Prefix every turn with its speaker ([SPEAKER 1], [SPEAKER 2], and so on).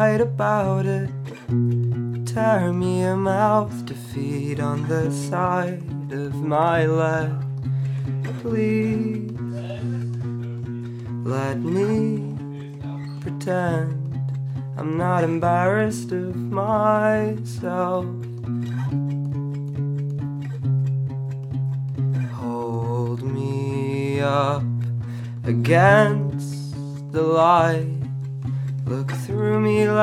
[SPEAKER 1] about it. Tear me a mouth to feed on the side of my leg. Please let me pretend I'm not embarrassed of myself. Hold me up against the light. Look through me like